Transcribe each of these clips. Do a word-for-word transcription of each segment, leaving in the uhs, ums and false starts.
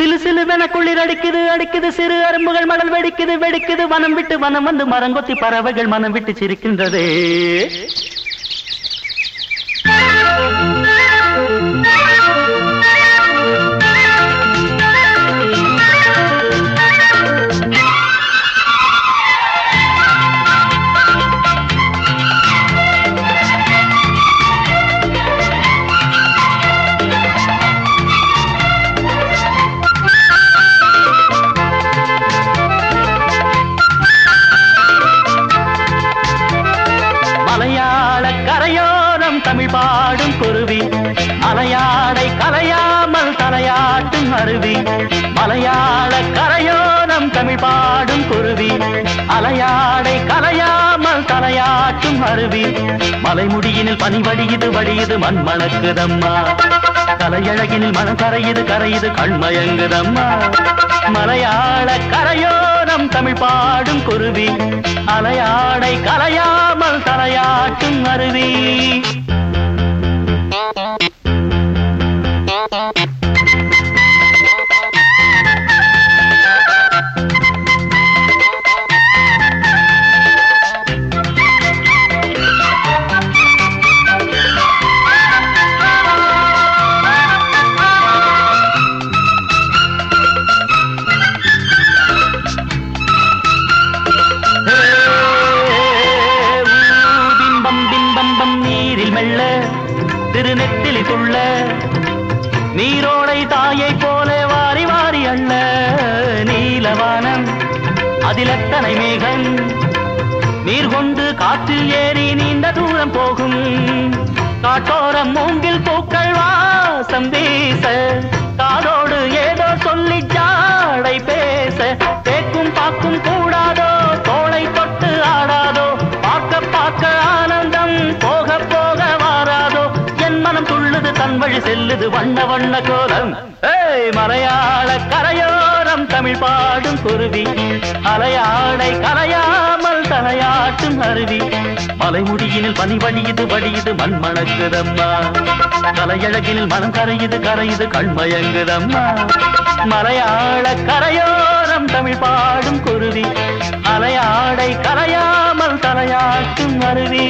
சிலு சிலுவென குளிர் அடிக்குது அடிக்குது சிறு அரும்புகள் மணல் வெடிக்குது வெடிக்குது வனம் விட்டு வனம் வந்து மரங்கொத்தி பறவைகள் மனம் விட்டு சிரிக்கின்றதே. கரையோரம் தமிழ் பாடும் குருவி மலையாளை கலையாமல் தலையாட்டும் அருவி. மலையாள கரையோரம் தமிழ் பாடும் குருவி அலையாடை கலையாமல் தலையாட்டும் அருவி. மலைமுடியினில் பனி வடியுது வடியுது மண் மணக்குதம்மா. கலையழகினில் மனம் கரையுது கரையுது கண்மயங்குதம்மா. மலையாள கரையோரம் தமிழ் பாடும் குருவி அலையாடை கலையாமல் தலையாட்டும் அருவி. திருநெத்திலி துள்ள நீரோடை தாயை போல வாரி வாரி அள்ள. நீலவானம் அதிலத்தனை மேகம் நீர் கொண்டு காற்றில் ஏறி நீண்ட தூரம் போகும். காட்டோரம் மூங்கில் பூக்கள் வாசம் வீச காதோடு ஏதோ சொல்லி ஜாடை பேச. தேக்கும் பாக்கும் கூடாதோ தோளை தொட்டு ஆடாதோ பார்க்க பார்க்க ஆனந்தம் போக போக வாராதோ. என் மனம் துள்ளுது தன் வழி செல்லுது வண்ண வண்ண கோலம். ஏய் மலையாள கரையோரம் தமிழ் பாடும் குருவி அலையாடை கலையாமல் தலையாட்டும் அருவி. மலைமுடியினில் பனி வடியுது வடியுது மண் மணக்குதம்மா. கலையழகினில் மனம் கரையுது கரையுது கண்மயங்குதம்மா. மலையாள கரையோரம் தமிழ் பாடும் குருவி அலையாடை கலையாமல் தலையாட்டும் அருவி.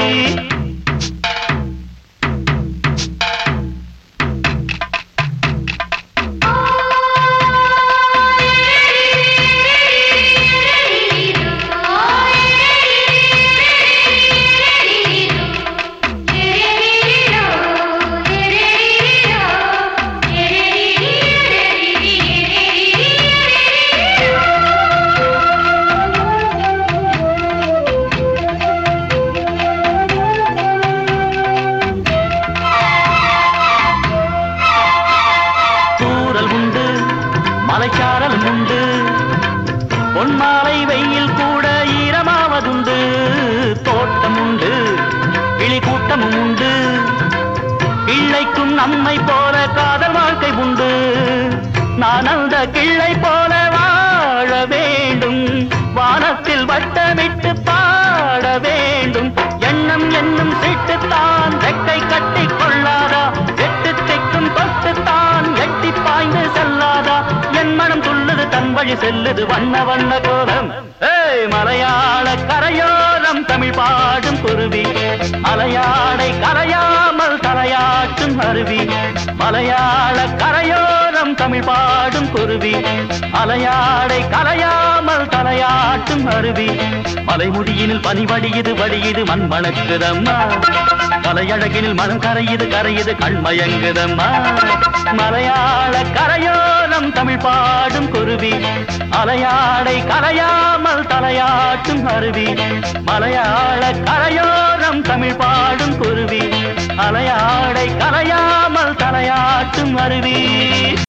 மலைச்சாரலும் உண்டு பொன்மாலை வெயில் கூட ஈரமாவதுண்டு. தோட்டம் உண்டு கிளி கூட்டமும் உண்டு கிள்ளைக்கும் நம்மை போல காதல் வாழ்க்கை உண்டு. நான் அந்த கிள்ளை போல வாழ வேண்டும் வானத்தில் வட்டமிட்டு பாட வேண்டும். எண்ணம் என்னும் சீட்டுத்தான் ரெக்கை கட்டி கொள்ளாதா எட்டு திக்கும் தொட்டுத்தான் எட்டி பாய்ந்து செல்லாதா. என் மனம் துள்ளுது தன் வழி செல்லுது வண்ண வண்ண கோலம். ஏய் மலையாள கரையோரம் தமிழ் பாடும் குருவி அலையாடை கரையாமல் தலையாட்டும் அருவி. மலையாள கரையோரம் தமிழ் பாடும் குருவி அலையாடை கலையாமல் தலையாட்டும் அருவி. மலைமுடியினில் பனி வடியுது வடியுது மண் மணக்குதம்மா. கலையழகினில் மனம் கரையுது கரையுது கண்மயங்குதம்மா. மலையாள கரையோரம் தமிழ் பாடும் குருவி அலையாடை கலையாமல் தலையாட்டும் அருவி. மலையாள கரையோரம் தமிழ் பாடும் குருவி அலையாடை கலையாமல் தலையாட்டும் அருவி.